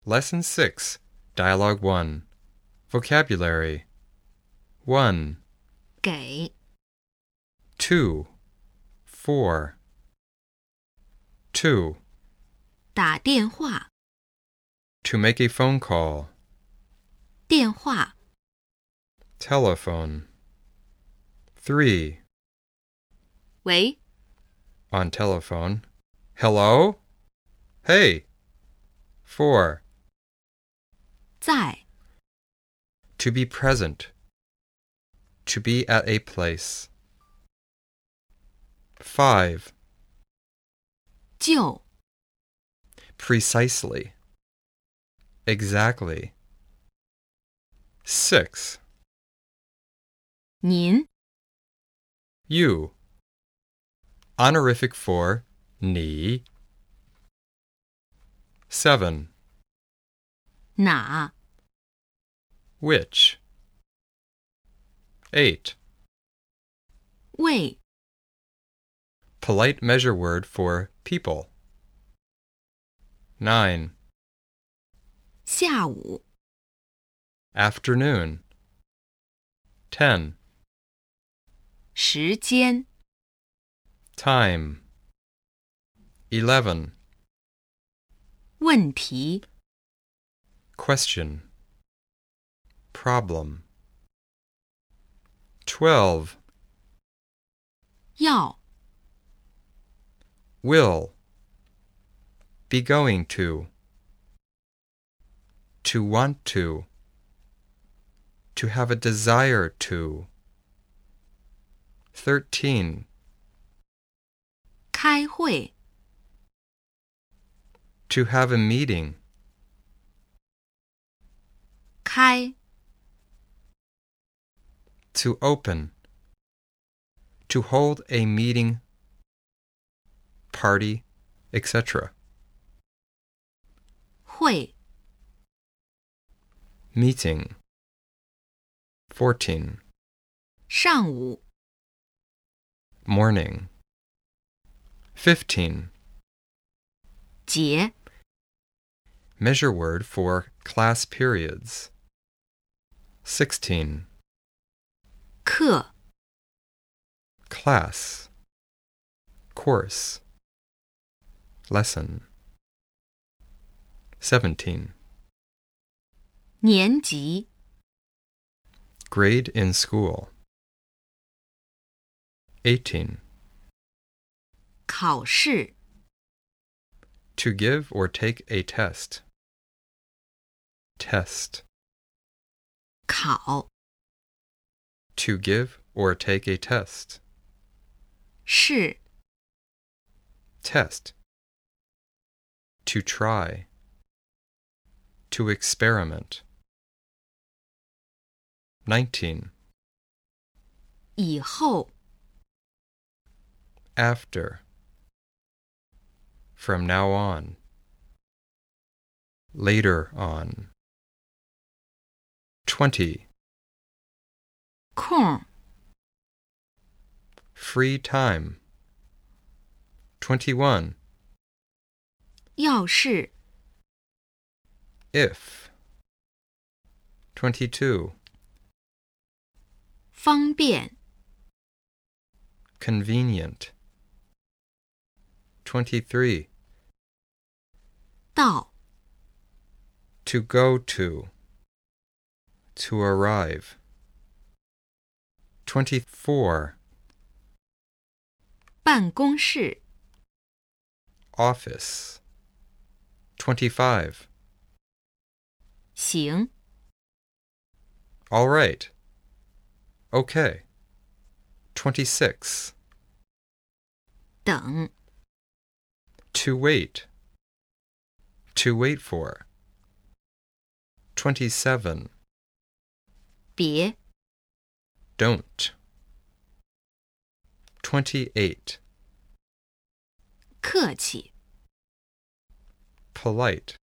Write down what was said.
Lesson 6, Dialogue 1. Vocabulary. 1, 给 2, 4. 2. 打电话 To make a phone call. 电话 Telephone. 3. 喂 On telephone. Hello? Hey. 4. 在 To be present. To be at a place. 5. 就 Precisely. Exactly. 6. 您 You. Honorific for 你. 7. 哪 Which. 8. 为 Polite measure word for people. 9. 下午 Afternoon. 10. 时间 Time. 11. 问题 Question. Problem. 12. 要 Will. Be going to. To want to. To have a desire to. 13. 开会 To have a meeting. 开 To open. To hold a meeting, party, etc. 会 Meeting. 14. 上午 Morning. 15. 节 Measure word for class periods. 16. 课 Class. Course. Lesson. 17. 年级 Grade in school. 18. 考试 To give or take a test. Test. 考 To give or take a test. 试 Test. To try. To experiment. 19. 以后 After. From now on. Later on. 20. 空 Free time. 21. 要是 If. 22. 方便 Convenient. 23. 到 To go to. To arrive. 24. 办公室 Office. 25. 行 All right. Okay. 26. 等 To wait. To wait for. 27. 别 Don't. 28. 客气 Polite.